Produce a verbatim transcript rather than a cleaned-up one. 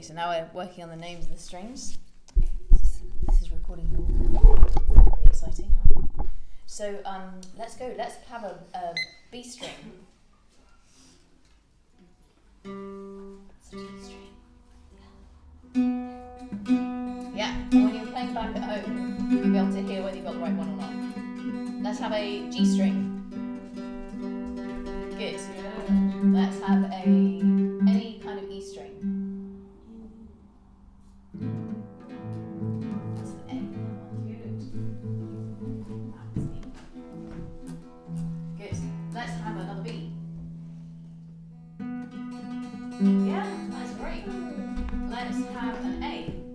so now we're working on the names of the strings. This is, this is recording you all. Pretty exciting, huh? So um, let's go. Let's have a, a B string. That's a G string. Yeah, and when you're playing back at home, you'll be able to hear whether you've got the right one or not. Let's have a G string. Good. Let's have a any kind of E string. That's an A. Good. Good. Let's have another B. Yeah, that's great. Let's have an A.